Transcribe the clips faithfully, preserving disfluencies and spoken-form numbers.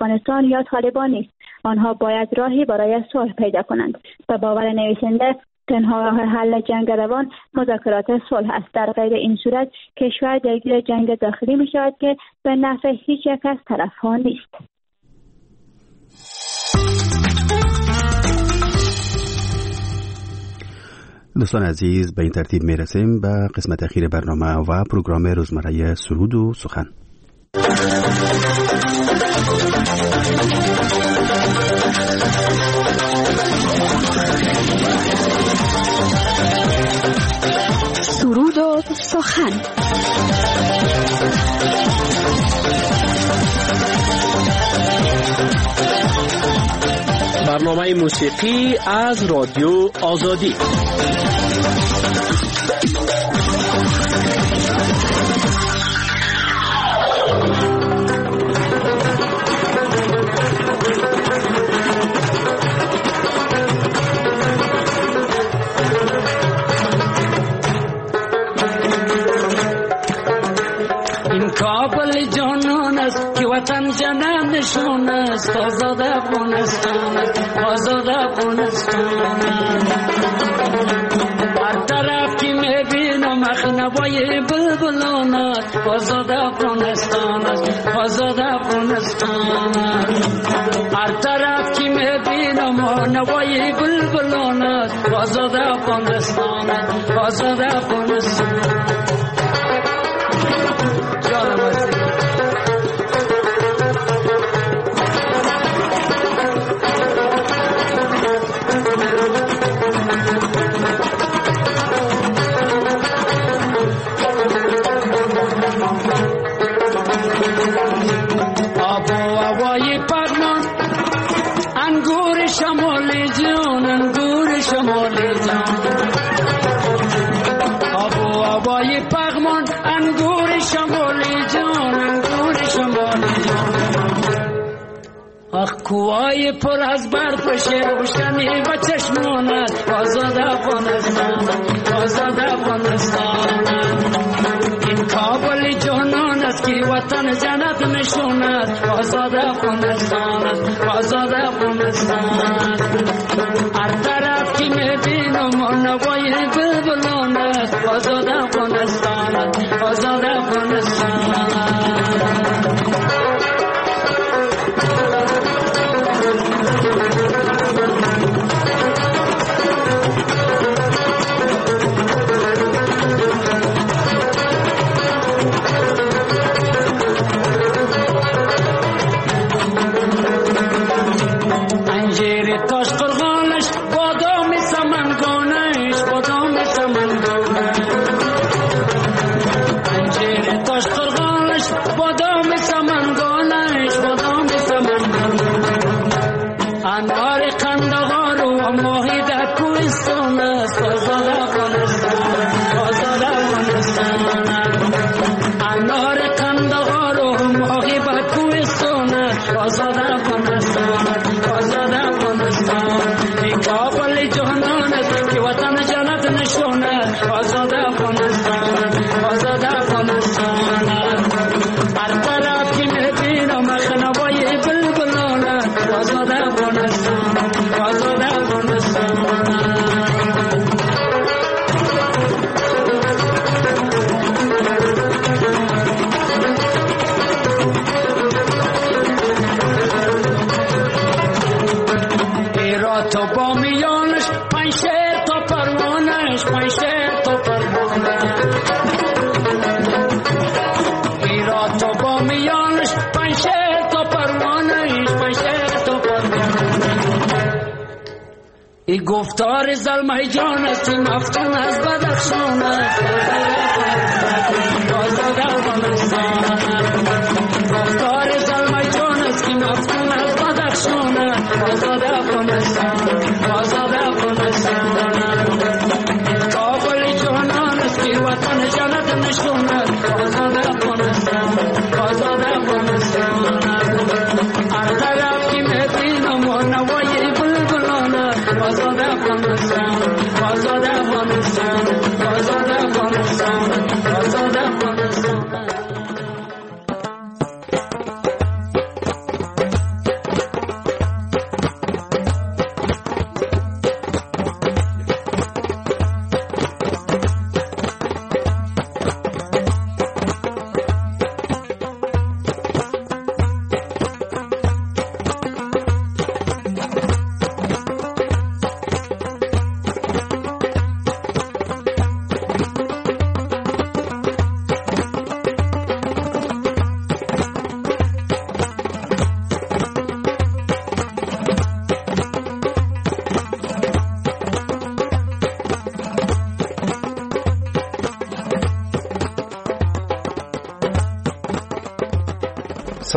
افغانستان یا طالبان نیست. آنها باید راهی برای صلح پیدا کنند. به باور نویسنده تنها راه حل جنگ روان مذاکرات صلح است. در غیر این صورت کشور درگیر جنگ داخلی می شود که به نفع هیچ یک از طرف‌ها نیست. دوستان عزیز، به این ترتیب می رسیم به قسمت اخیر برنامه و پروگرام روزمره سرود و سخن. سرود و سخن. برنامه موسیقی از رادیو آزادی. کابل جانان است که وطن جنم نشون است. آزاد افغانستان است، آزاد افغانستان است. هر طرف که میبینم مخنوای بلبلان است. آزاد افغانستان است، آزاد افغانستان است. هر طرف که میبینم نوای بلبلان است. آزاد افغانستان است، آزاد افغانستان است. کوهای پر از برف روشنی و چشمانت. آزاد افغانستان، آزاد افغانستان. این کابل جانان است که وطن جنت نشوند. آزاد افغانستان، آزاد افغانستان. هر طرف که میبینم نوای بلبلان است. آزاد افغانستان، آزاد افغانستان. ای گفتار زلمه جان است که مفتون از بدخشان است. آزاد افغانستان. گفتار زلمه جان است که مفتون از بدخشان است. آزاد افغانستان، آزاد افغانستان. کابل جانان است که وطن جنت نشون است. آزاد افغانستان، آزاد افغانستان. هر طرف که میبینم نوای بلبلان است. آزاد افغانستان، آزاد افغانستان، آزاد افغانستان، آزاد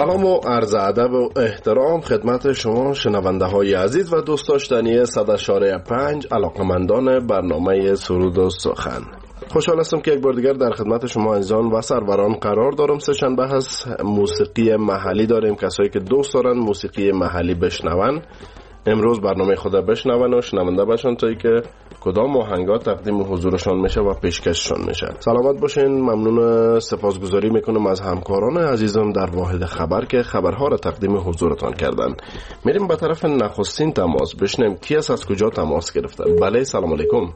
سلام و عرض ادب و احترام خدمت شما شنونده های عزیز و دوست داشتنی صد اشاره پنج علاقمندان برنامه سرود و سخن. خوشحال هستم که یک بار دیگر در خدمت شما عزیزان و سروران قرار دارم. سه شنبه هست، موسیقی محلی داریم. کسایی که دوست دارن موسیقی محلی بشنون امروز برنامه خدا بشنون و شنونده باشن تا که کدام آهنگا تقدیم حضورشان میشه و پیشکششان میشه. سلامت باشین. ممنون، سپاسگزاری میکنم از همکاران عزیزم در واحد خبر که خبرها را تقدیم حضورتان کردن. میریم به طرف نخستین تماس بشنیم کی است، از کجا تماس گرفته. بله، سلام علیکم.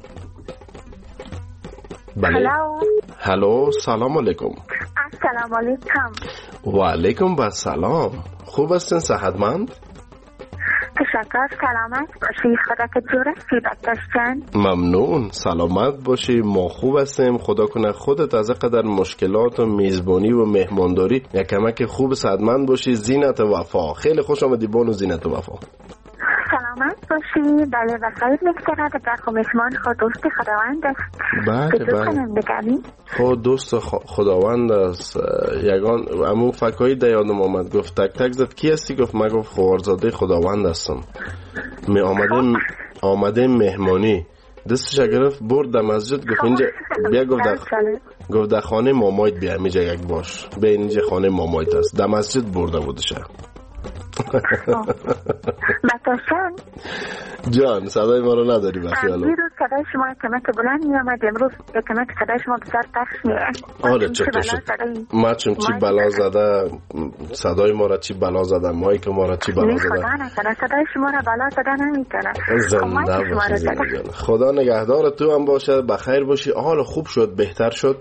بله. هلو، سلام علیکم. السلام علیکم. و علیکم و سلام. خوب هستین؟ صحتمند؟ تشکر. سلامت باشی. خدا که جور هستی. ممنون. سلامت باشی. ما خوب هستیم. خدا کنه خودت از قدر مشکلات و میزبانی و مهمانداری یک کمک خوب صحتمند باشی. زینت وفا. خیلی خوش آمدی بانو زینت وفا. سلامت باشی. بله بخیر میگذره. در خمیسمان خود دوست خداوند است. بله بله. خود دوست خداوند است. یگان امو فکایی در یادم آمد گفت تک تک زد کی هستی؟ گفت من گفت خوارزاده خداوند هستم. می آمده آمده مهمانی دستش گرفت برد در مسجد گفت اینجا بیا. گفت در گفت در خانه مامایت بیا اینجا یک باش. به اینجا خانه مامایت است. در مسجد برده بودشه. بتاشن جان صدای ما رو نداری بخیالو. دیروز صدای شما کمک بلند می آمد، امروز کمک صدای شما بسیار پخش می آمد. آره چطور شد؟ ما چون چی بلا زده صدای ما را چی بلا زده، مایی که ما را چی بلا زده. خدا نکنه صدای شما را بلا زده نمی کنه. زنده باشی زنده. خدا نگهدار تو هم باشه. بخیر باشی. حال خوب شد؟ بهتر شد؟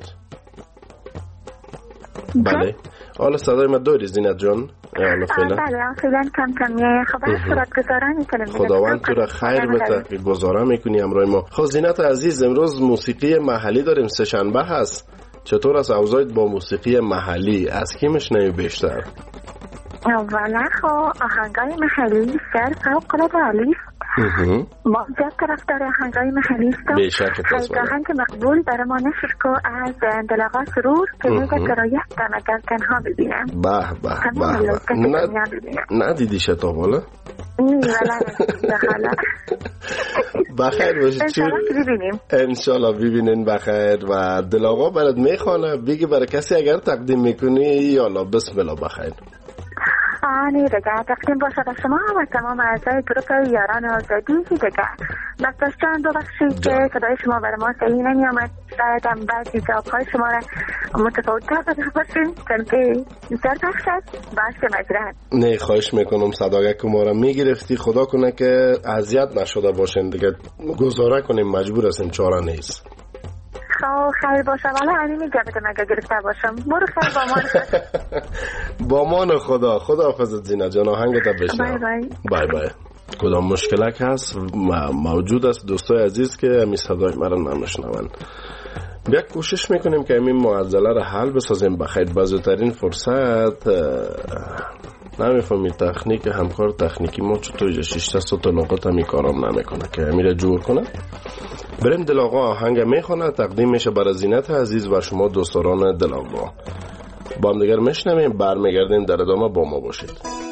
بله. حالا صدای ما داری زینت جان؟ بله فعلا کم کم میه. خبر صورت گذاره میکنیم. خداوند تو را خیر بده که گذاره میکنی امروز ما. خب زینت عزیز، امروز موسیقی محلی داریم. سه شنبه هست. چطور است اوضاعت با موسیقی محلی؟ از کی میشنوی بیشتر؟ اولا خب آهنگای محلی سر فوق العاده عالی. ما زیاد طرفدار آهنگای محلی هستم. بیشک آهنگ مقبول برای ما نشر کو از دلآقا سرور که میگه کرایه دم اگر تنها ببینم. به به به. ندیدی شتا بالا؟ نه ولی ندیدی. بخیر باشید. انشالله ببینیم. انشالله ببینین بخیر. و دلآقا برات میخوانه بگی برای کسی اگر تقدیم میکنی یالا بسم الله بخیر. آنی دیگه تقدیم باشد شما و تمام اعضای گروه یاران آزادی دیگه. بس چند دو بخشید که صدای شما برای ما صحیح نمی آمد. شاید هم بعضی جوابهای شما را متفاوت کرده باشیم چون که بسیار بخش است. باشه مجرد. نه خواهش میکنم صداگه که ما را میگرفتی. خدا کنه که اذیت نشده باشین دیگه. گزاره کنیم مجبور هستیم، چاره نیست. خب خیر باشه. والا همین میگه بده مگه گرفته باشم. برو خیر با مان خدا. با مان خدا. خدا حافظت زینت جان. آهنگت بشنو. بای بای. بای بای. کدام مشکلک هست موجود است دوستای عزیز که همین صدای مرا نمیشنون. بیا کوشش میکنیم که همین معضله را حل بسازیم. بخیر بزرگترین فرصت نمیفهمید تکنیک همکار تکنیکی ما چطور شش تا صوت لغت همی کارام نمیکنه که همین را جور کنه. بریم دلآقا آهنگ میخونه تقدیم میشه برای زینت عزیز و شما دوستان دلآقا. با هم دیگر میشنویم برمیگردیم در ادامه با ما باشید.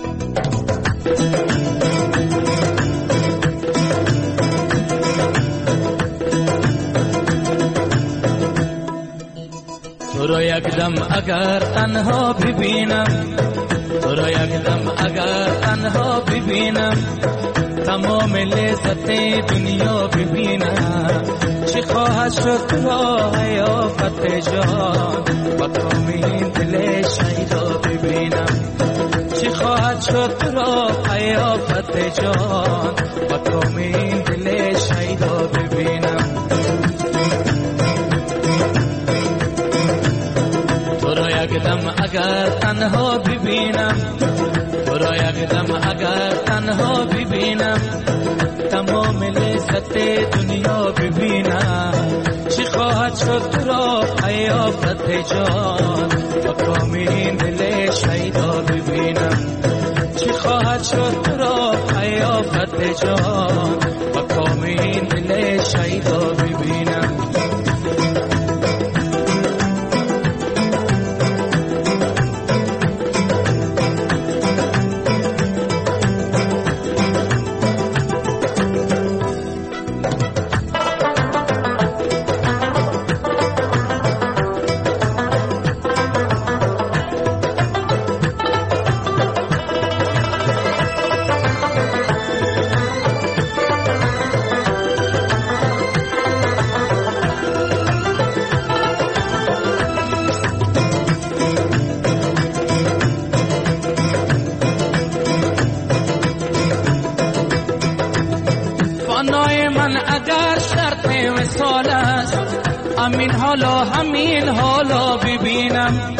تو را یک دم اگر تنها ببینم، تو را یک دم اگر تنها ببینم، تمام لذت دنیا ببینم. چی خواهد شد تو را حیافت جان و کام این دل شیدا ببینم. چی خواهد شد تو را حیافت جان و کام این دل شیدا ببینم. تو را یک دم اگر تنها ببینم، تو را یک دم اگر تنها ببینم، تمام لذت دنیا ببینم. چی خواهد شد تو را حیافت جان و کام این دل شیدا ببینم. چی خواهد شد تو را حیافت جان و کام این دل شیدا ببینم. اگر شرط وصال است همین حالا همین حالا ببینم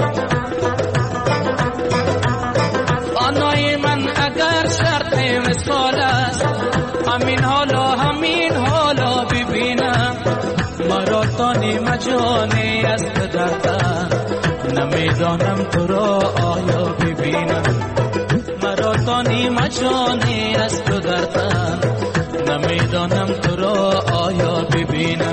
آنای من اگر شرط وصال است همین حالا همین حالا ببینم مرا تانی مجانی است دردم نمیدانم تو را آیا ببینم مرا تانی مجانی است دردم نمیدانم تو را آیا ببینم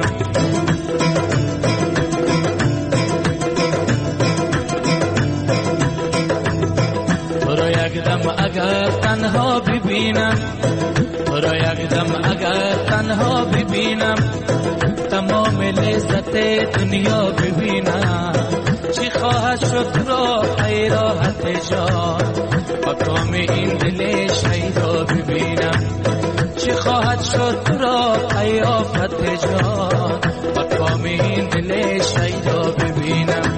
تو را یک دم اگر تنها ببینم تو را یک دم اگر تنها ببینم تمام لذت دنیا ببینم چی خواهد شد را ای راحت جان مقام این دل شیدا ببینم چی خواهد شد را ای آفت جان مقام این دل شیدا ببینم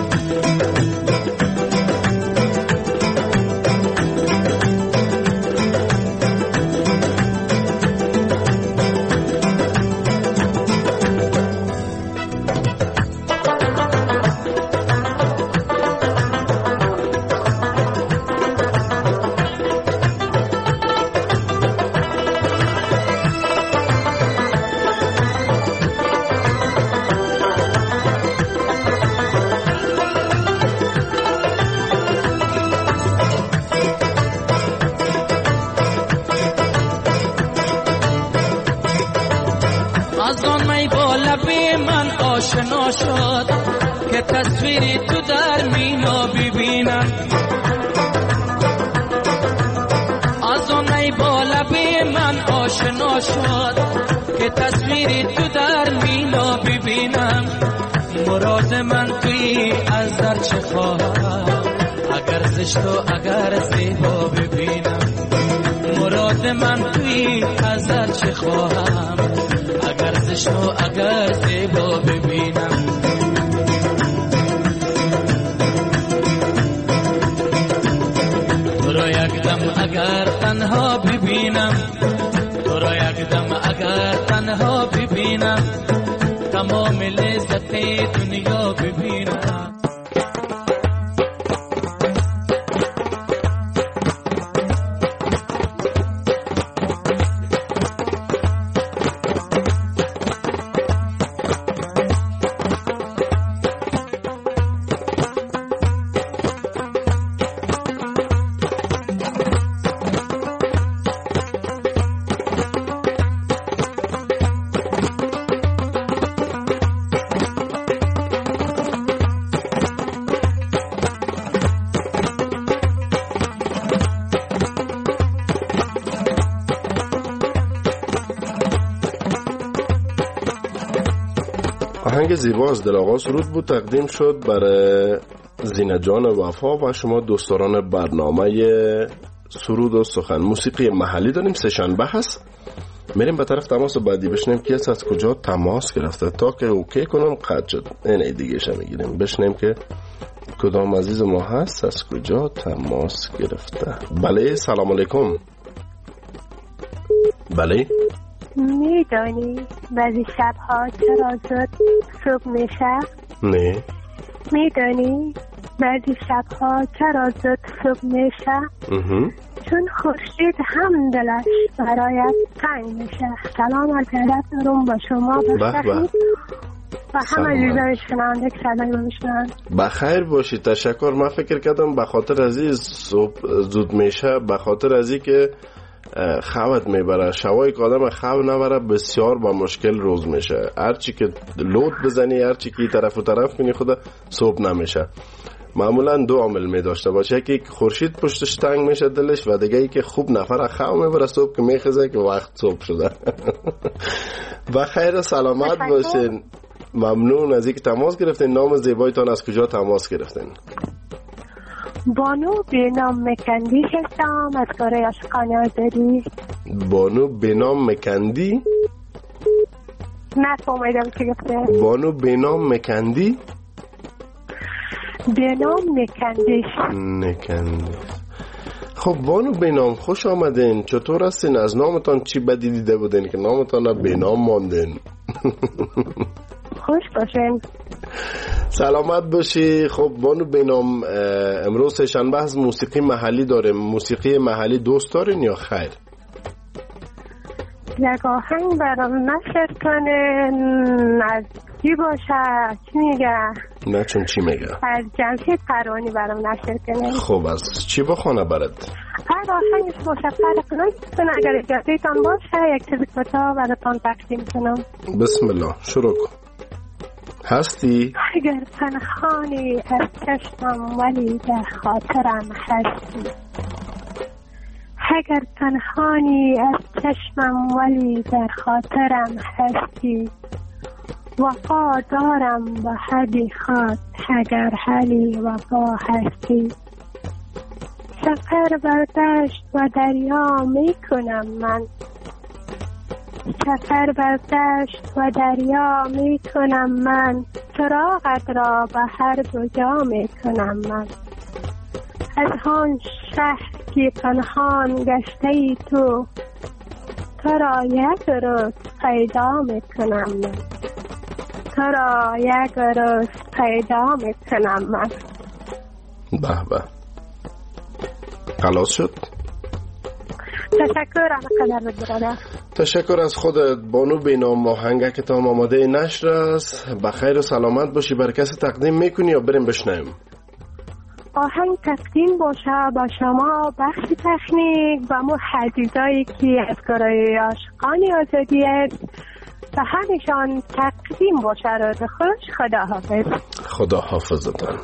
آشنا شد که تصویری تو در مینا ببینم از آن ای با لبی من آشنا شد که تصویری تو در مینا ببینم مراد من توی از در چه خواهم اگر زشت و اگر زیبا ببینم مراد من توی از در چه خواهم اگر زشت و اگر زیبا ببینم تو را یک دم اگر تنها ببینم تو را یک دم اگر تنها ببینم تمام لذت دنیا ببینم آهنگ زیبا از دل‌آقا سرود بود تقدیم شد برای زینت جان وفا و شما دوستداران برنامه سرود و سخن. موسیقی محلی داریم، سه شنبه هست. میریم به طرف تماس بعدی بشنیم که از کجا تماس گرفته تا که اوکی کنم قطع شد. اینه دیگه شم میگیریم بشنیم که کدام عزیز ما هست از کجا تماس گرفته. بله سلام علیکم. بله میدانی بعضی شبها چرا زود صبح میشه؟ نه. میدانی بعضی شبها چرا زود صبح میشه؟ چون خورشید هم دلش برایت تنگ میشه. سلام از ادب دارم با شما بخیر و همه عزیزان شنونده که صدای ما میشنن بخیر باشید. تشکر. من فکر کردم به خاطر عزیز صبح زود میشه به خاطر ازی که خوابت میبره. شوای که آدم خواب نبره بسیار با مشکل روز میشه. هرچی که لود بزنی هرچی که طرف و طرف کنی خود صبح نمیشه. معمولا دو عامل می داشته باشه، یکی خورشید پشتش تنگ میشه دلش و دیگه ای که خوب نفر خواب میبره صبح که میخزه که وقت صبح شده. بخیر سلامت باشین. ممنون از اینکه تماس گرفتین. نام زیبایتان از کجا تماس گرفتین؟ بانو بینام مکندی هستم از کره عشقانه آزادی. بانو بینام مکندی؟ نفهمیدم چی گفته. بانو بینام مکندی؟ بینام مکندی. مکندی. خب بانو بینام خوش آمدین. چطور هستین؟ از نامتان چی بدی دیده بودین که نامتان بینام ماندین؟ خوش باشین. سلامت باشی. خب بانو بینام، امروز سه‌شنبه از موسیقی محلی داریم. موسیقی محلی دوست دارین یا خیر؟ یک آهنگ برام نشر کنین. از چی باشه؟ چی میگه؟ نه چون چی میگه؟ از جمشید پروانی برام نشر کنین. خب از چی بخونه برات؟ هر آهنگش باشه فرق نمیکنه. اگر اجازهتان باشه یک چیز کوتاه براتون تقدیم کنم. بسم الله، شروع کن. هستی؟ اگر پنهانی از چشمم ولی در خاطرم هستی. اگر پنهانی از چشمم ولی در خاطرم هستی. وفا دارم با حدی خاط اگر حالی وفا هستی. سفر بر دشت و دریا می کنم من. سفر بر دشت و دریا می کنم من. چراغت را به هر دو جا می کنم من. از آن شهر که پنهان گشته ای تو، تو را یک روز پیدا می کنم من. تو را یک روز پیدا می کنم من. به به، خلاص شد. تشکر قدر برادر. تشکر از خودت بانو بینام. آهنگه که تا آماده نشر است. بخیر و سلامت باشی. بر کسی تقدیم میکنی یا بریم بشنویم؟ آهنگ تقدیم باشه با شما، بخش تکنیک و مو حدیثایی که از گروه عاشقان آزادی است و همشان تقدیم باشه. را خوش. خدا حافظ. خدا حافظتان.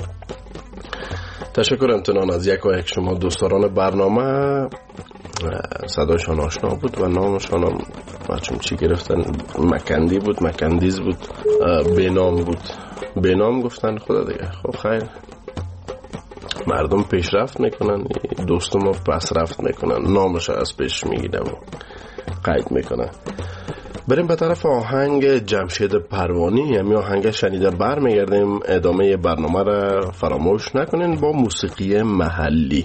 تشکر امتنان از یک و یک شما دوستان برنامه. صدایشان آشنا بود و نامشان هم بچم چی گرفتن، مکندی بود، مکندیز بود، بینام بود، بینام گفتن. خدا دیگه. خب خیر، مردم پیشرفت میکنن، دوستم رو پس رفت میکنن، نامش از پیش میگیدم و قید میکنن. بریم به طرف آهنگ جمشید پروانی. همی آهنگ شنیده بر میگردیم. ادامه برنامه را فراموش نکنین با موسیقی محلی.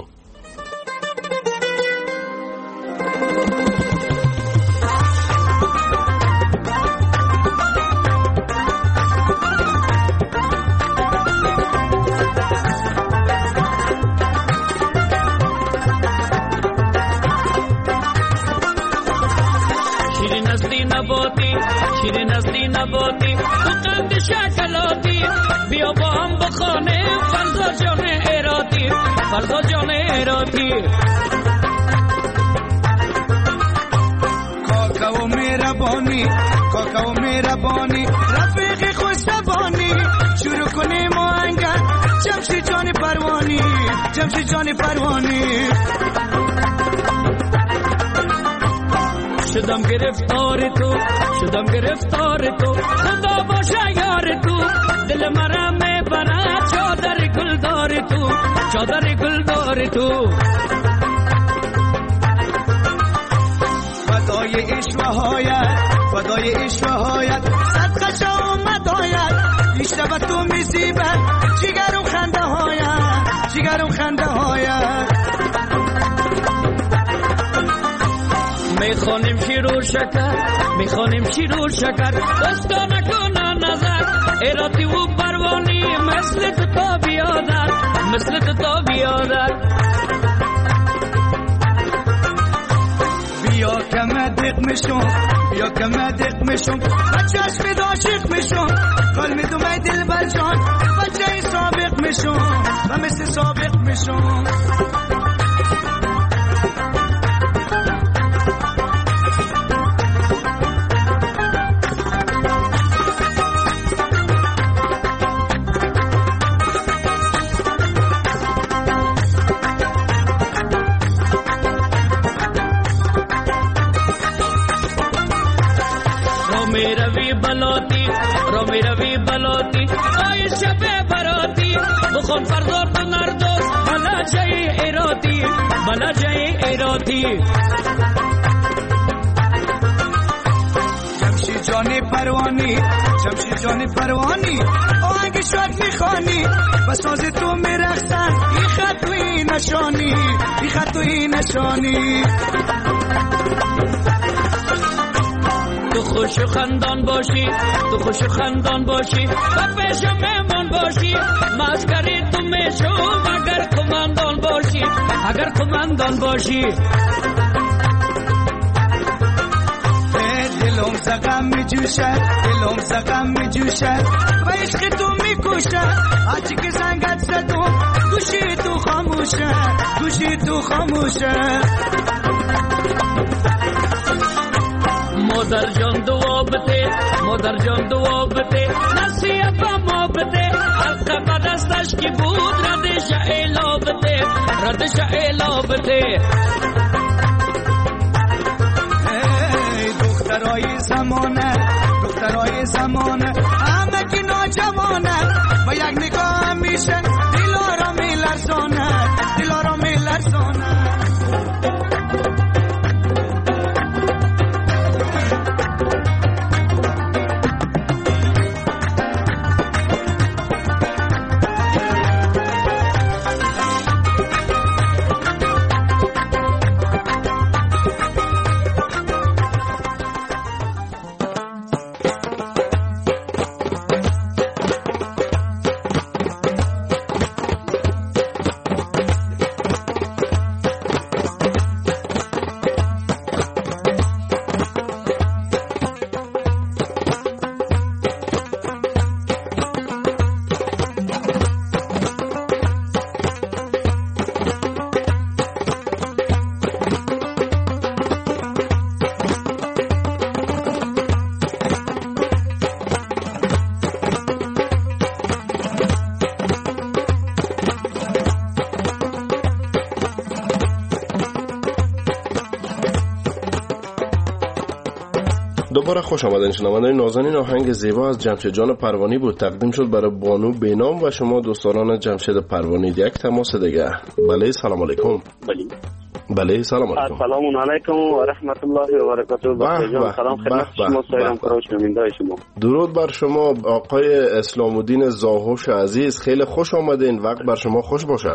فردا جان ایراتی کاکاو میربانی، کاکاو میربانی، رفیق خوشتبانی، شروع کنیم آهنگر جمشید جان پروانی، جمشید جان پروانی. شدم گرفتار تو، شدم گرفتار تو، خدا باشه یار تو، دل مرا میبره چادر گلدار تو، چادر گلدار تو. فدای عشق و هایت، فدای عشق و هایت، صدقه آمد هایت، بیشتر تو میزیبد جگرم خنده هایت، جگرم خنده هایت. میخوانیم شیر و شکر، میخوانیم شیر و شکر، دستا نکنه نظر، ایراتی و پروانی، مثل تو بیادر، مثل تو بیادر. بیا که مدق میشم، بیا که مدق میشم، بچهش می داشق میشم، قلمی دو می دل برجان، بچه ای سابق میشم و مثل سابق میشم. رومی روی بلاتی آی شب براتی بخون فردار تو نردوز بلا جای ایراتی بلا جای ایراتی. جمشید جان پروانی شمشیر جان پروانی آهنگ شاد میخوانی و ساز تو میرقصن این خط و این نشانی این خط و این نشانی تو خوش و خندان باشی تو خوش و خندان باشی و پیش مهمان باشی مسکری تو میشم اگر کماندان باشی اگر کماندان باشی دلم زغم میجوشد دلم زغم میجوشد و عشق تو میکشد هرچی که زنگت زدم گوشی تو خاموشه گوشی تو خاموشه مادر جان دعا بده مادر جان دعا بده نصیحت ما بده حلقه دستش کی بود ردش اعلا بده ردش اعلا بده دخترای زمانه دخترای زمانه همه کی ناجوانه و یک نگاه میشه دلارا میلرزانه دلارا میلرزانه دوباره خوش آمدین شنوندگان نازنین. آهنگ زیبا از جمشید جان پروانی بود، تقدیم شد برای بانو بینام و شما دوستان جمشید پروانی. یک تماس دیگه. بله سلام علیکم. بله بله سلام علیکم. السلام علیکم و رحمت الله و برکاته. بله سلام خدمت شما سایرم کراش نمینده شما. درود بر شما آقای اسلام الدین زاهوش عزیز، خیلی خوش آمدین. وقت بر شما خوش باشه.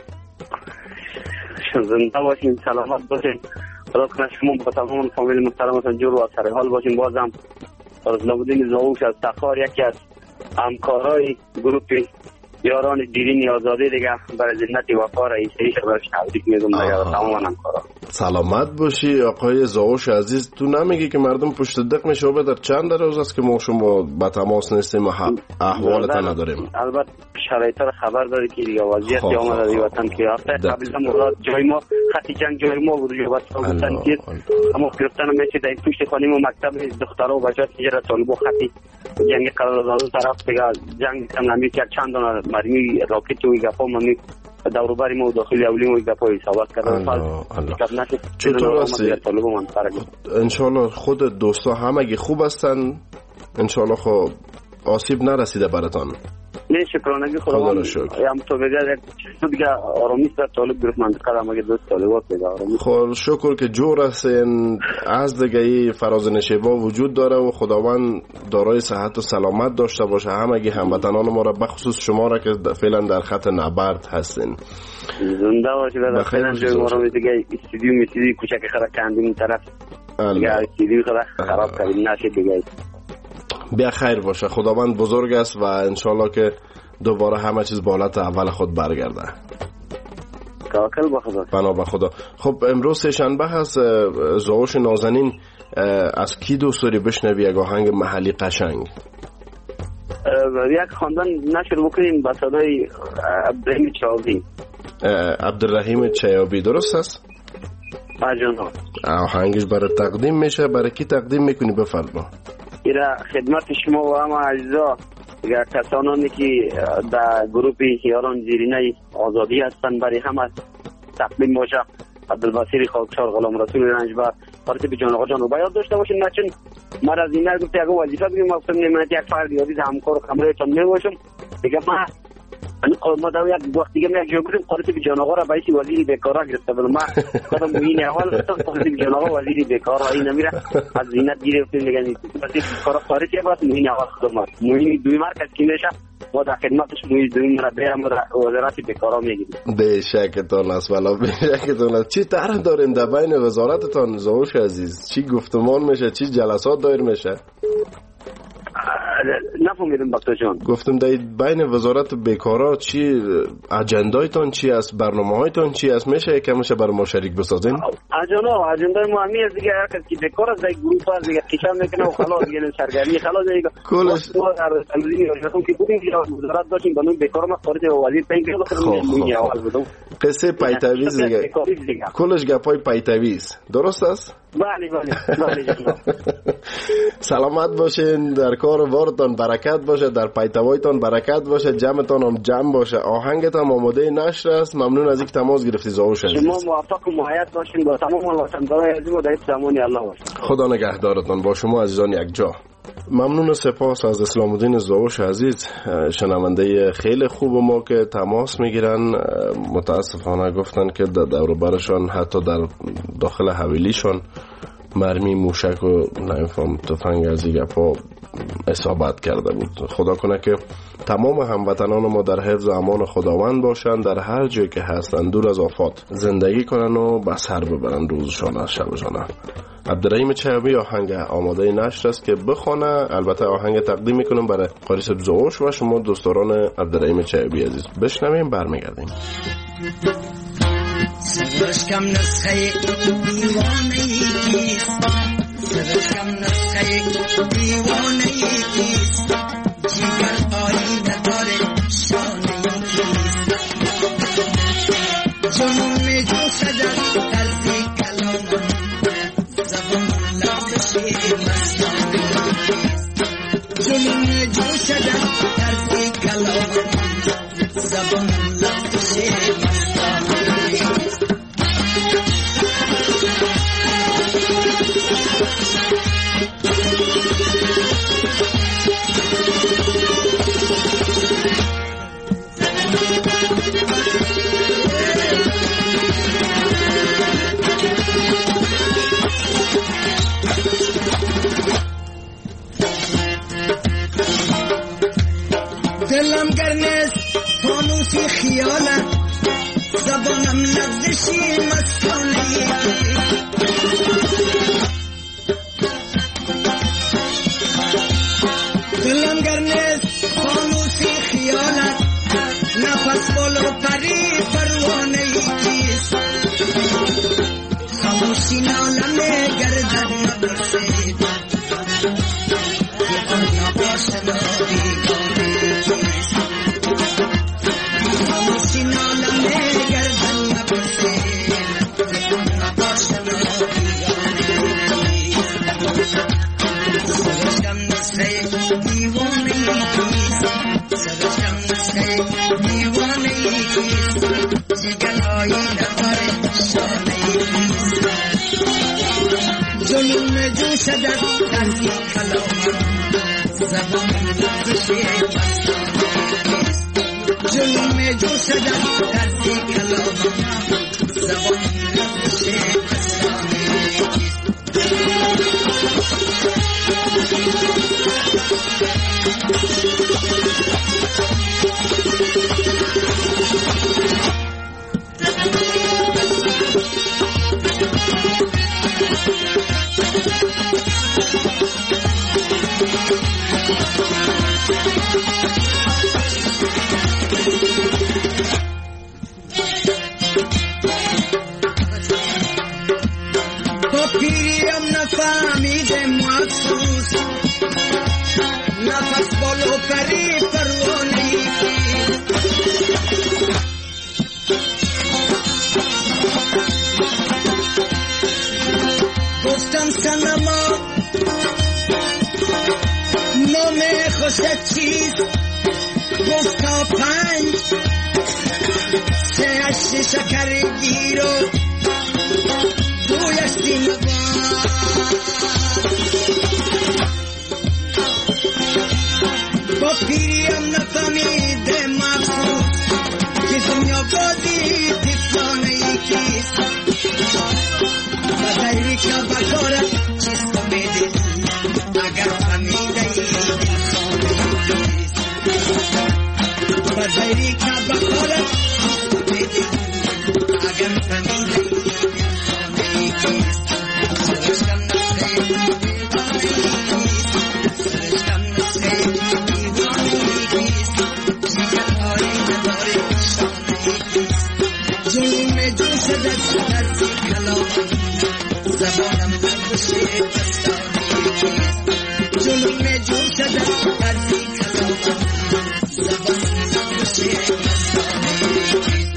زنده باشین، سلامت باشین. خدا کنه شما با تمام فامیل محترمتون جور و سر حال باشین. بازم اسلام الدین زاهوش از تخار یکی از همکارای گروه یاران دیرین آزادی دیگه برای زندت وفا رئیسیش برش تبریک میگم دیگه تمام همکارا. سلامت باشی آقای زاهوش عزیز. تو نمیگی که مردم پشت دق میشه به در چند روز است که ما شما با تماس نیستیم و احوالت نداریم؟ البته شرایط رو خبر داری که دیگه وضعیت آمده دی وطن که هفته قبل مراد جای ما خطی جنگ جای ما بود جو وقت گفتن که اما گرفتن میشه در پشت خانه و مکتب دخترها و بچه‌ها که طالبو خطی جنگ قرارداد طرف دیگه جنگ کم نمی کرد چند دونه مرمی راکت و گپا ممی دور بر ما داخل اولی و گپا حسابات کردن. چطور است ان شاء الله خود دوستا همگی خوب هستن؟ ان شاء الله خب آسیب نرسیده براتون؟ نه شکرانگی خداوند هم تو بگه دیگه آرامی سر طالب گرفت منطقه را مگه دوست طالبات دیگه آرامی. خب شکر که جور هستین. از دیگه ای فراز نشیبا وجود داره و خداوند دارای صحت و سلامت داشته باشه همگی هموطنان ما را، بخصوص شما را که فعلا در خط نبرد هستین. زنده باشی برای فعلا جای ما را دیگه استودیو میسیدی کوچک خراب کندیم این طرف دیگه استودیو خراب کردیم نشه دیگه. بیا خیر باشه، خداوند بزرگ است و انشالله که دوباره همه چیز به حالت اول خود برگرده. توکل به خدا. بنا به خدا. خب امروز سه شنبه هست. زاهوش نازنین از کی دوست داری بشنوی یک آهنگ محلی قشنگ؟ یک خواندن نشر بکنیم با صدای عبدالرحیم چیابی. عبدالرحیم چیابی درست است؟ جناب. آهنگش برای تقدیم میشه. برای کی تقدیم میکنی بفرما؟ ایرا خدمت شما و همه اجزا کسانانی که در گروه یاران زیرینه آزادی هستند برای همه تقدیم باشه. عبدالبصیر خاکسار، غلام رسول رنجبر، پارتی به جان آقا جان رو باید داشته باشین. نچون من از این نگفت یک وظیفه بگیم وقتم نمیت یک فرد یادید همکار و خمره تان میباشم دیگه. من ما در یک وقت دیگه یک جا بودیم قاضی بیجان آقا را باعث وزیر بیکارا گرفته بود. ما خودم موین اول گفتم قاضی بیجان آقا وزیر بیکارا این نمیره از زینت گرفتیم دیگه وزیر بیکارا خارجی باید موین اول خودم موین دوی مرکز کی میشه ما در خدمتش موین دوی مرا برم ما در وزارت بیکارا میگیریم. به شکتان است والا به شکتان است. چی طرح دارین در بین وزارتتان زاوش عزیز؟ چی گفتمان میشه؟ چی جلسات دایر میشه؟ نفهمیدم بختا جان. گفتم در بین وزارت بیکارا چی اجندایتان چی است، برنامه هایتان چی است؟ میشه یکم میشه برای ما شریک بسازین؟ اجندا اجندای ما همی است دیگه، هر کس که بیکار است در گروپ است دیگه کشم میکنه و خلاص دیگه سرگرمی خلاص دیگه کلش در تنظیم رسم که بودیم وزارت داشتیم بنون بیکار ما خارج وزیر پنج کیلو خدمت اول بودم. قصه پایتویز دیگه کلش گپای پایتویز درست است؟ بله بله بله جناب. سلامت باشین، در کار وارتان برکت باشه، در پیتوایتان برکت باشه، جمعتان هم جمع باشه. آهنگت هم آماده نشر است. ممنون از اینکه تماس گرفتی زاوش عزیز. شما موفق و مهیت باشین با تمام وطندارای عزیز و در زمانی الله باشه. خدا نگهدارتان با شما عزیزان یک جا. ممنون و سپاس از اسلام الدین زاوش عزیز، شنونده خیلی خوب ما که تماس میگیرن. متاسفانه گفتن که در دور برشان حتی در داخل حویلیشان مرمی موشک و نمیفهم تفنگ از این گپا اصابت کرده بود. خدا کنه که تمام هموطنان ما در حفظ و امان خداوند باشن، در هر جایی که هستن دور از آفات زندگی کنن و به سر ببرن روزشان از شبشان. عبدالرحیم چیابی آهنگ آماده نشر است که بخونه. البته آهنگ تقدیم میکنم برای قاری صاحب زاوش و شما دوستداران عبدالرحیم چیابی عزیز. بشنویم برمیگردیم. سرش کم نسخه دیوانه کیست، سرش کم نسخه دیوانه کیست، جیگر آینه داره شانه کیست، جنون جو شدر طرفی کلامم، زبان لبشی مستانه کیست، جنون جو شدر طرفی کلامم، زبان لبشی مستانه کیست. دلم گرنست فانوسی خیالت، زبانم لغزشی مستانه، دلم گرنست فانوسی خیالت، نفس بالو پری پروانه کیست، خاموشی نالمه گردد نبرسید، که آن نباشد بیگانه کیست، خاموشی نالمه گردد نبرسید، که آن نباشد بیگانه کیست. سرشکم نسخه دیوانه کیست، سرشکم نسخه دیوانه کیست، جگر آینه داره شانه کیست، جنون جو شدر طرفی کلامم، زبان لغزشی مستانه کیست، جنون جو شدر طرفی کلامم، زبان لغزشی مستانه کیست. با پیریم نفهمیده مخصوص، نفس بالو پری پروانه کیست، گفتم سنما نام خوشت چیست، گفت تا پنج سه هشت شکر گیر و دویش دینوان، با پیریم نفهمیده مخصوص، که بکارت چیست امیدی اگر فهمیده ای بزیری که بکارت امیدی اگر فهمیده ای سرشکم نسه سرشکم نسه دیوانی کیست جیگر های نداره جنون جوش دست درسی کلام زبانم نبوشه دستانی کیست جنون جوش دست درسی کلام زبانم نبوشه دستانی کیست.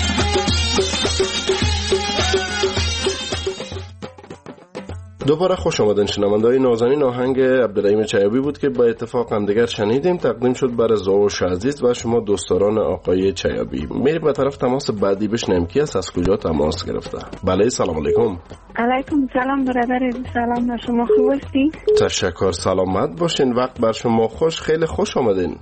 دوباره خوش آمدین شنونده‌های نازنین. آهنگ عبدالرحیم چیابی بود که با اتفاق هم دیگر شنیدیم، تقدیم شد برای زوش عزیز و شما دوستداران آقای چیابی. میریم به طرف تماس بعدی بشنویم کی است، از کجا تماس گرفته. بله سلام علیکم. علیکم سلام برادر، سلام بر شما، خوب هستی؟ تشکر، سلامت باشین، وقت بر شما خوش، خیلی خوش آمدین.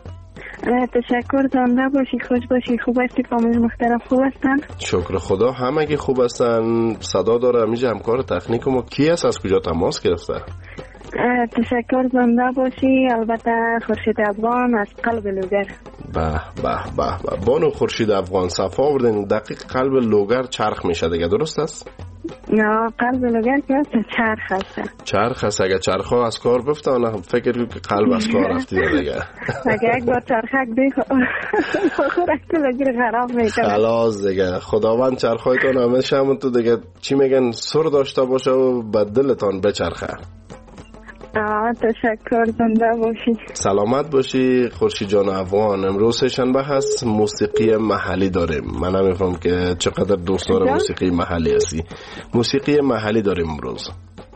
تشکر، زنده باشی، خوش باشی، خوب هستی؟ فامیل محترم خوب هستن؟ شکر خدا همگی خوب هستن. صدا داره همیشه همکار تکنیک ما کی است، از کجا تماس گرفته؟ تشکر، زنده باشی. البته خورشید افغان از قلب لوگر. به به به به بانو خورشید افغان، صفا آوردین. دقیق قلب لوگر چرخ میشه دیگه، درست است؟ نه قلب لوگر که هست چرخ هست. چرخ هست، اگه چرخ ها از کار بفتانه فکر کنید که قلب از کار رفتی دیگه. اگه یک بار چرخک بخورک تو لگیر خراب میکنه خلاص دیگه. خداوند چرخایتان همیشه همون تو دیگه چی میگن سر داشته باشه و به دلتان بچرخه. آه تشکر، زنده باشی، سلامت باشی خورشید جان افغان. امروز شنبه هست، موسیقی محلی داریم. من نمیفهم که چقدر دوست داره موسیقی محلی هستی. موسیقی محلی داریم امروز.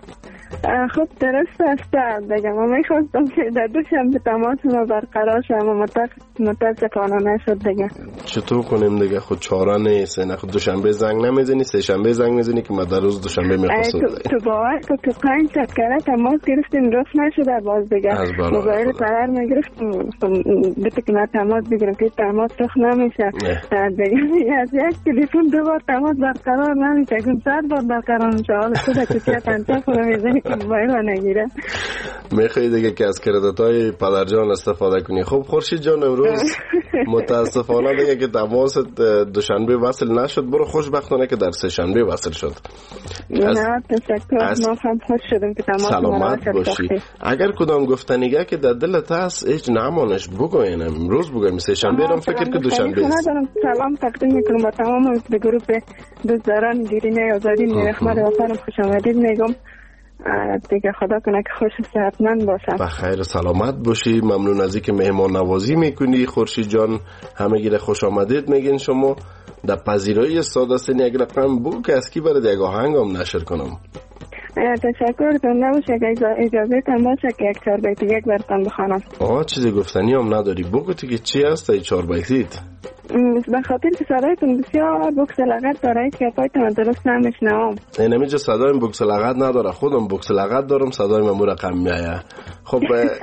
خب درست است دیگه. ما میخواستم که در دوشنبه تماس ما برقرار شد اما متاسفانه نشد دیگه. چطور کنیم دیگه؟ خود چاره نیست. نه خود دوشنبه زنگ نمیزنی، سه شنبه زنگ میزنی که ما در روز دوشنبه میخواستم. تو باور تو تو پنج ساعت کرده تماس گرفتیم رفت نشده باز دیگه. موبایل قرار میگرفتیم بده که ما تماس بگیرم که تماس رخ نمیشه دیگه. از یک تلفن دو بار تماس برقرار نمیشه، گم صد بار برقرار میشه. حالا تو در کچه پنجه خونه میزنی که موبایل رو نگیره. میخوایی دیگه که از کردت های پدرجان استفاده کنی. خب خورشید جان امروز متاسفانه دیگه که تماس دوشنبه وصل نشد. برو خوشبختانه که در سه شنبه وصل شد. نه تشکر، از... ما هم خوش شدیم که تماس سلامت باشی. اگر کدام گفتنیگه که در دلت هست هیچ نمانش بگوین. امروز بگویم سه شنبه رو فکر که دوشنبه است. سلام تقدیم میکنم با تمام به گروه دوستداران دیرینه آزادی نیرحمت وطن خوش آمدید میگم دیگه. خدا کنه که خوش صحتمند باشم. بخیر سلامت باشی. ممنون از اینکه مهمان نوازی میکنی خورشید جان. همه گیره خوش آمدید میگین شما. در پذیرایی ساده سنی اگر رقم بگو که از کی برد یک آهنگ هم نشر کنم. تشکر، زنده باشه. اگه اجازه تم باشه که یک چهار بیتی یک برتن بخوانم. آه چیزی گفتنی هم نداری، بگو تو که چی هست ای چهار بیتیت؟ به خاطر که صدایتون بسیار بکس لغت داره که پایتون درست نمیشنوم. این همیجا صدایم بکس لغت نداره، خودم بکس لغت دارم، صدایم امو رقم میایه. خب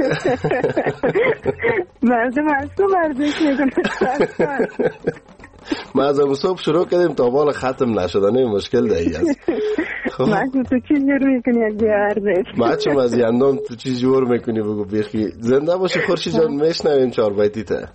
مردم از تو مردش میگم ما از امو صبح شروع کردیم تا بال ختم نشدنه مشکل دهی هست. ما تو چی جور میکنی از بیاردش؟ ما چون از یندان تو چی جور میکنی بگو بیخی. زنده باشی خورشید جان، میشنویم چهار بیتی ته.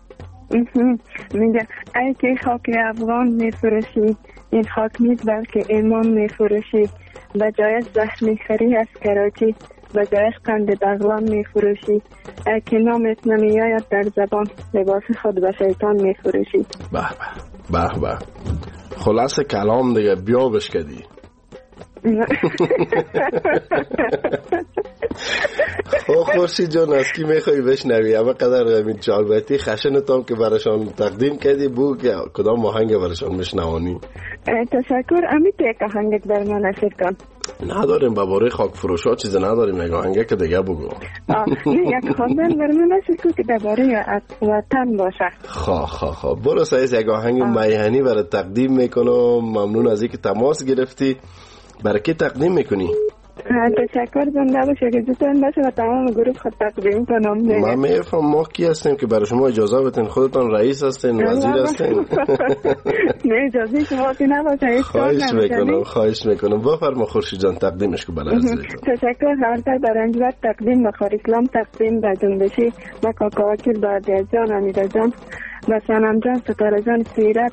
میگه ای که خاک افغان میفروشی، این خاک نیست بلکه ایمان میفروشی. و جایش زهر میخری از کراچی، و جایش قند بغلان میفروشی. ای که نامت نمیاید در زبان، لباس خود به شیطان میفروشی. به به به به. خلاص کلام دیگه بیا بشکدی. خب خورشید جان از کی میخوایی بشنوی؟ اما قدر همین چهار بیتی خشنتام که برشان تقدیم کردی بو که کدام آهنگ برشان بشنوانی؟ تشکر. امیت یک آهنگ بر من نشر کن. نداریم باباره خاک فروش ها چیز نداریم. یک آهنگ که دیگه بگو. یک خواندن بر من نشر کن که درباره وطن باشه. خواه خواه خواه برو سایز یک آهنگ میهنی برای تقدیم میکنم. ممنون از اینکه تماس گرفتی. برای کی تقدیم میکنی؟ تشکر زنده باشه که دوستان باشه و تمام گروه خود تقدیم کنم. من میفهم ما کی هستیم که برای شما اجازه بدین؟ خودتان رئیس هستین، وزیر هستین؟ نه اجازه شما که نباشه. خواهش میکنم خواهش میکنم بفرما خورشید جان تقدیمش که برای عزیزتان. تشکر حالتر برای انجبت تقدیم بخار اسلام تقدیم به جنبشی و کاکا وکیل بردیز جان امیده جان و سنم جان ستاره جان سیرت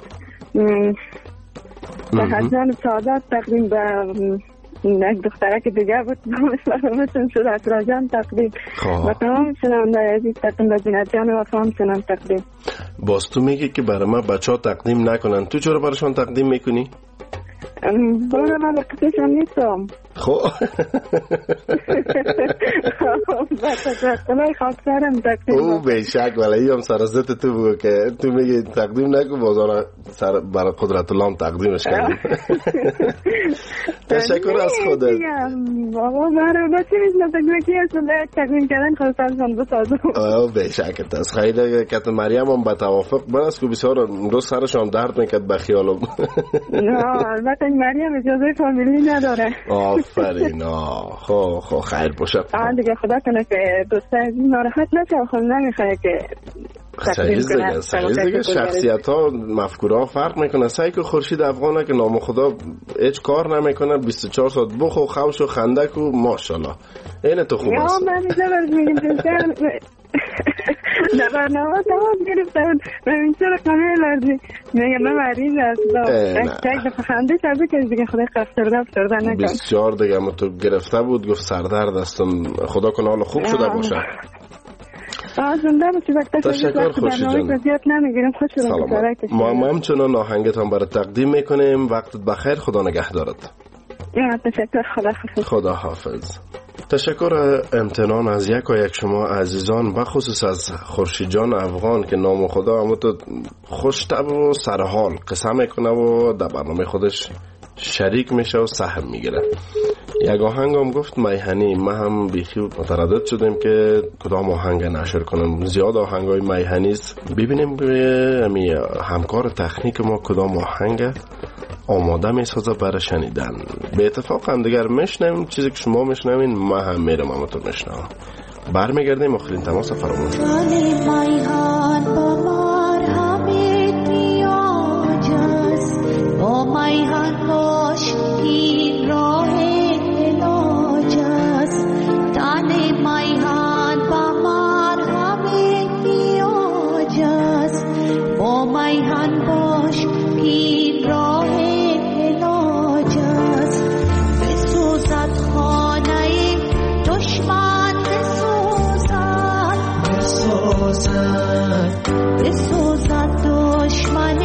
و حسن سادات تقدیم به یک دختره که دیگه بود مثل شد اکرا جان تقدیم و تمام سنم عزیز تقدیم به زینت جان و فهم سنم تقدیم. باز تو میگی که برای ما بچه ها تقدیم نکنن، تو چرا برایشان تقدیم میکنی؟ برای من بقیتشم نیستم. خب خدای خاکسرم تقدیم او بیشک ولی هم سرزت تو بود که تو میگی تقدیم نکن بازار سر برای قدرت الله هم تقدیمش کردیم. تشکر از خودت بابا برای با چی میشنم تقدیمکی هستم تقدیم کردن خواستم بسازم. او بیشک تست خیلی کت مریم هم به توافق برست که بسیار روز سرشان درد میکرد به خیالم. نه البته مریم اجازه فامیلی نداره. آفرین خب خب خیر باشه. آه دیگه خدا کنه که دوسته از این ناراحت نشه خود نمیخواه که سعیز دیگه سعیز دیگه شخصیت ها مفکوره ها فرق میکنه. سعی که خورشید افغانه که نام خدا هیچ کار نمیکنه بیست و چهار ساعت بخو خوش و خندک و ماشالله اینه تو خوب است. یا من اینجا برد میگیم در برنامه تمام گرفتم و این چرا کامل لرزی میگه من مریض هست یک دفعه خنده شده که دیگه خدا قفترده افترده نکن بسیار دیگه ما تو گرفته بود گفت سردرد هستم خدا کنه حالا خوب شده باشه. زنده باشی وقتا تشکر خورشید جان. زیاد نمیگیرم خوش سلامت. ما ما همچنان آهنگتان برای تقدیم میکنیم. وقتت بخیر. خدا نگه دارد. تشکر. خدا حافظ. خدا حافظ. تشکر امتنان از یک و یک شما عزیزان بخصوص از خورشید جان افغان که نام خدا همون تو خوشتب و سرحال قسم میکنه و در برنامه خودش شریک میشه و سهم میگیره. یک آهنگ هم گفت میهنی. ما هم بیخی متردد شدیم که کدام آهنگ نشر کنم. زیاد آهنگ های میهنی است. ببینیم به همکار تکنیک ما کدام آهنگ آماده میسازه برای شنیدن. به اتفاق هم دیگر میشنویم چیزی که شما میشنوین ما هم میرم اما تو میشنویم. برمیگردیم آخرین تماس فراموش با میهن باش این راه علاج است تن میهن با مرهم نیاز است با میهن باش این راه علاج است بسوزد خانه دشمن بسوزد بسوزد بسوزد دشمن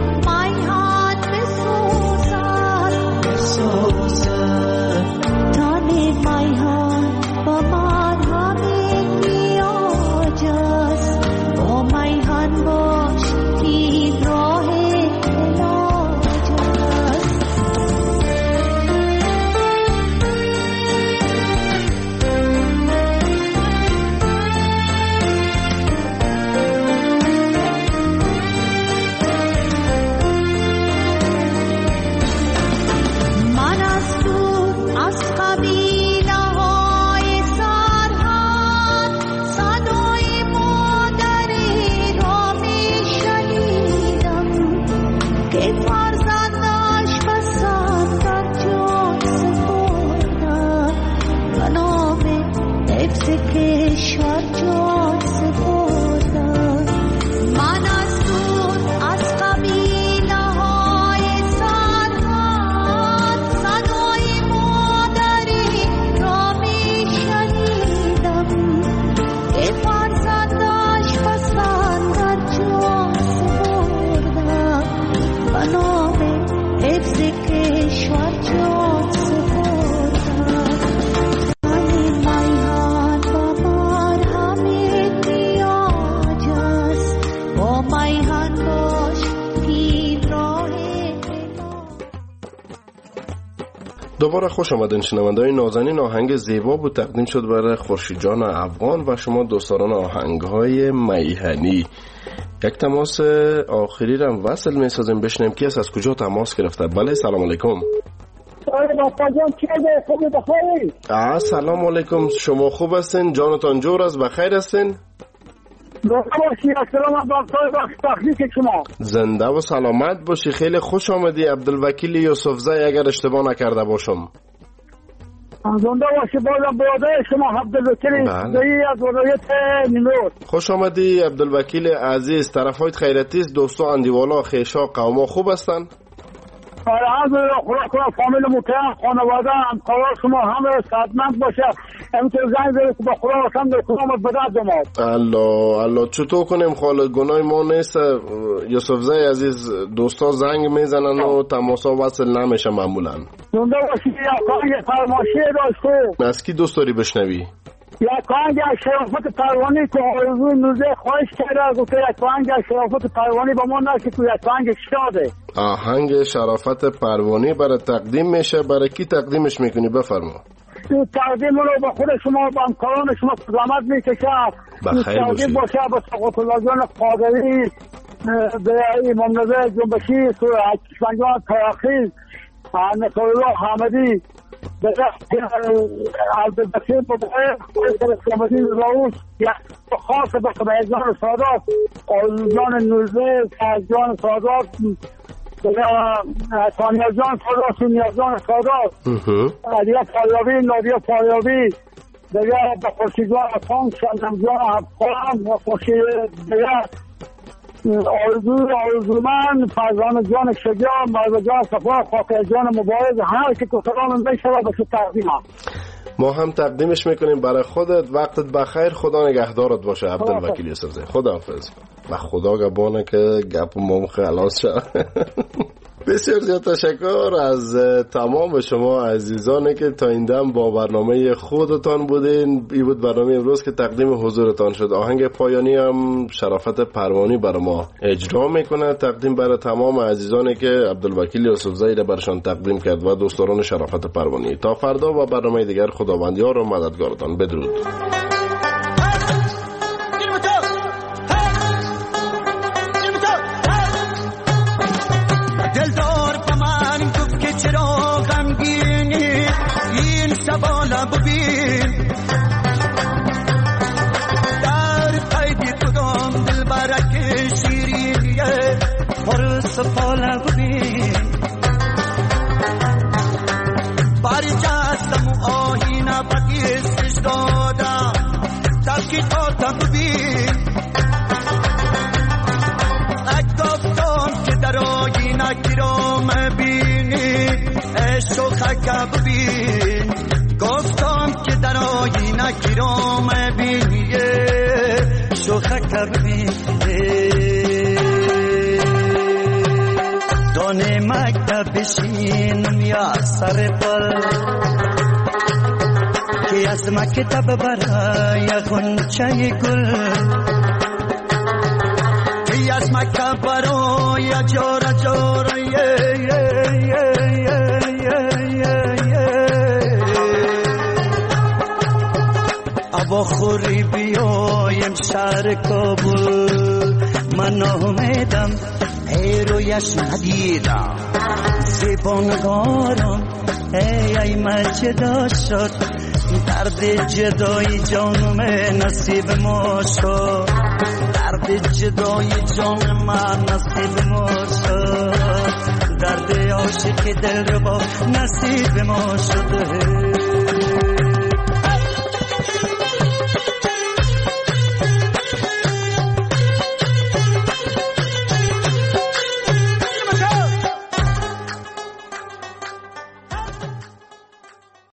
دوباره خوش آمدین شنونده‌های نازنین. آهنگ زیبا بود تقدیم شد برای خورشید جان افغان و شما دوستان آهنگ‌های میهنی. یک تماس آخری را وصل می‌سازیم بشنیم کی است از کجا تماس گرفته. بله سلام علیکم. سلام سلام علیکم، شما خوب هستین؟ جانتان جور است؟ بخیر هستین؟ زنده و سلامت باشی. خیلی خوش آمدی عبدالوکیل یوسفزی اگر اشتباه نکرده باشم. زنده باشی. بازم برادر شما عبدالوکیل یوسفزی از ولایت نیمروز. خوش آمدی عبدالوکیل عزیز. طرفایت خیرتی است؟ دوستا اندیوالا خیشا قوما خوب هستن؟ الحمدلله خدا کنه فامیل محترم خانواده همکارا شما همه صحتمند باشه. همینطور زنگ زدید که با خدا واسم در کدامت بدرد اومد. الله الله چطور کنیم خالد؟ گناه ما نیست. یوسفزی عزیز دوستا زنگ میزنن و تماسا وصل نمیشه معمولا. زنده باشی. یک آهنگ فرمایشی داشت. از کی دوست داری بشنوی؟ یک آهنگ شرافت پروانی که آرزوی نوزه خواهش کرده گفته یک آهنگ شرافت پروانی با ما نشد که یک آهنگ شاده. آهنگ شرافت پروانی برای تقدیم میشه. برای کی تقدیمش میکنی؟ بفرما. تقدیم رو با خود شما با همکاران شما زحمت میکشه. بخیر باشی. تقدیم باشه با سقوط الله جان قادری، به امام رضا جنبشی، حکیمجان تراخی، نصر الله حامدی، عبدالبشیر بابای اسلامتی راوس، یک خاص به قبیجان سادات، آلوجان نوزه، سرجان سادات، ثانیه جان سادات، سونیه جان سادات، علیه پایابی، نادیه پایابی، دیگه به خورشیدوان افغان، شنم جان افغان و خورشید دیگه آرزو آرزومن، فرزان جان شجاع، مرد جان صفا، خاطر جان مبارز، هر که کسران میشود به تقدیم هم. ما هم تقدیمش میکنیم برای خودت. وقتت بخیر. خدا نگهدارت باشه عبدالوکیل یوسفزی. خدا حافظ. و خدا گبانه که گپ ما خلاص شد. بسیار زیاد تشکر از تمام شما عزیزانی که تا این دم با برنامه خودتان بودین. این بود برنامه امروز که تقدیم حضورتان شد. آهنگ پایانی هم شرافت پروانی برای ما اجرا میکنه. تقدیم برای تمام عزیزانی که عبدالوکیل یوسفزی را برشان تقدیم کرد و دوستداران شرافت پروانی. تا فردا و برنامه دیگر خداوندیار و مددگارتان. بدرود. بالا ببین در قیدی کدام دل برک شیرینیه پرس بالا ببین باری جستم و آهینه بگیستش دادم تبکی تا ببین اگفتم که در آهینه گیرام بینی عشق و خکه ببین گفتم که در آینه گیرام بینیه شوخه کرده دانه مکتب بشینم یا سر پل که از مکتب برای غنچه گل که از مکتب برای جارا جارا با خوری بیایم شهر کابل من امیدم ای رویش ندیدم زیبانگارم ای ای مجدا شد درد جدای جانم نصیب ما شد درد جدای جان من نصیب ما شد درد عاشق دل رو با نصیب ما شد